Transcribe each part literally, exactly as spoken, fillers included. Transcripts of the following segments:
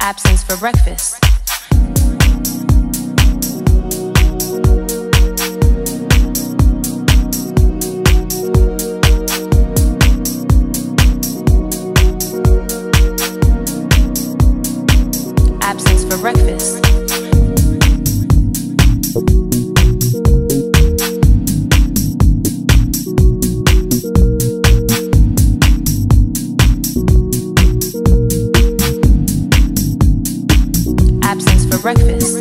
Absence for breakfast. Absence for breakfast. Absence for breakfast.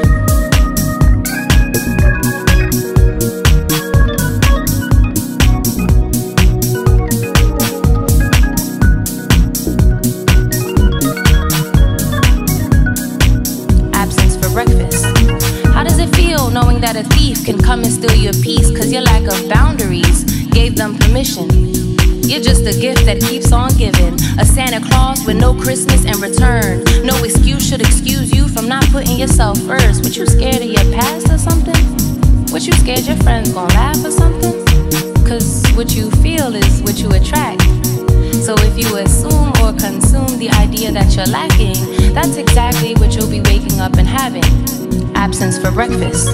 Knowing that a thief can come and steal your peace, cause your lack of boundaries gave them permission. You're just a gift that keeps on giving, a Santa Claus with no Christmas in return. No excuse should excuse you from not putting yourself first. What, you scared of your past or something? What, you scared your friends gon' laugh or something? Cause what you feel is what you attract. So if you assume or consume the idea that you're lacking, that's exactly what you'll be waking up and having. Absence for breakfast.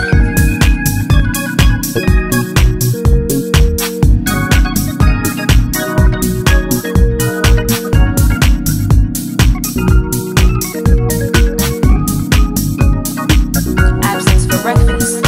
Absence for breakfast.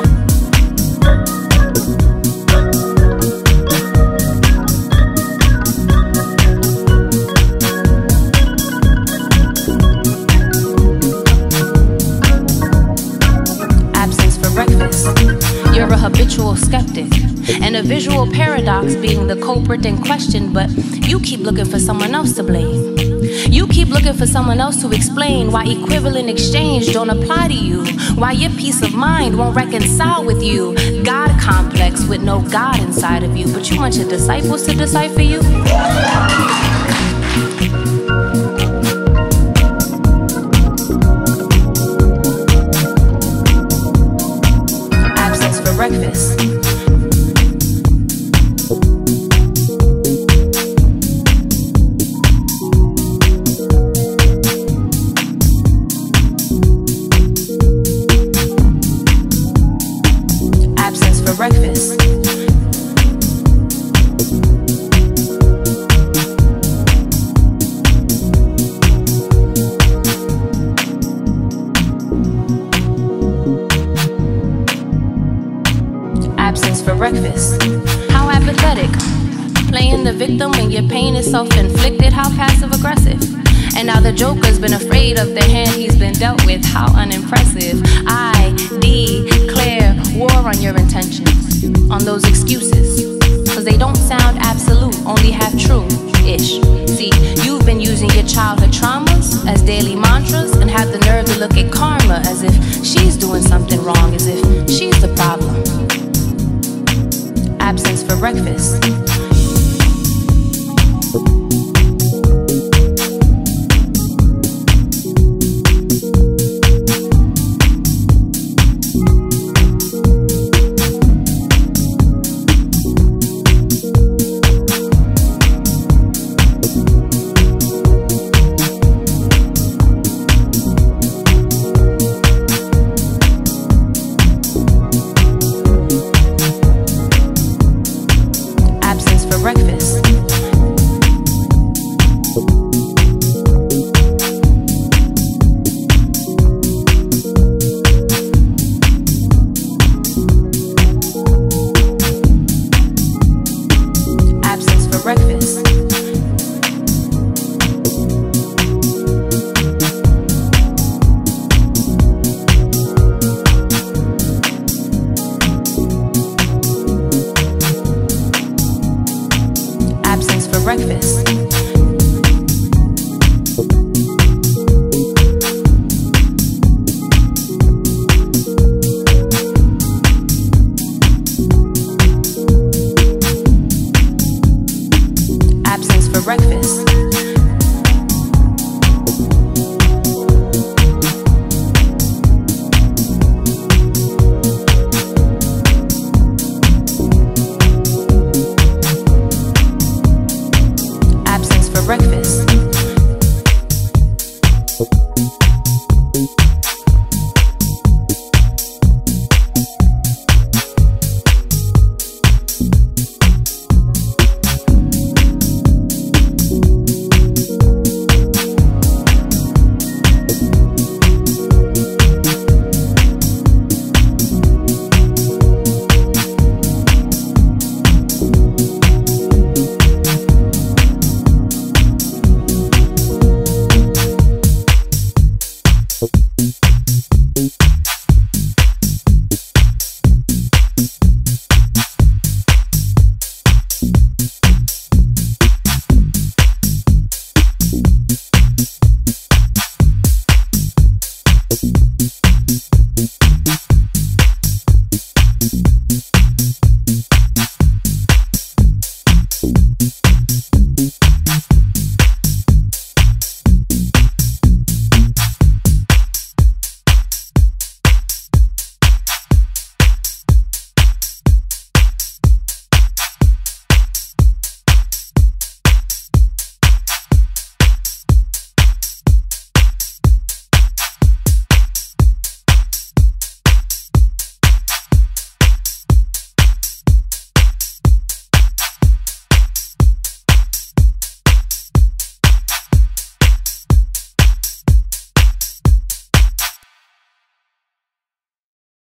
You're a habitual skeptic, and a visual paradox being the culprit in question, but you keep looking for someone else to blame. You keep looking for someone else to explain why equivalent exchange don't apply to you, why your peace of mind won't reconcile with you. God complex with no God inside of you, but you want your disciples to decipher you? Breakfast. Absence for breakfast. Absence for breakfast. How apathetic. Playing the victim when your pain is self-inflicted. How passive-aggressive. And now the Joker's been afraid of the hand he's been dealt with. How unimpressive. I declare war on your intentions, on those excuses, cause they don't sound absolute, only half true-ish. See, you've been using your childhood traumas as daily mantras and have the nerve to look at karma as if she's doing something wrong, as if she's the problem. Absence for breakfast. Absence Thank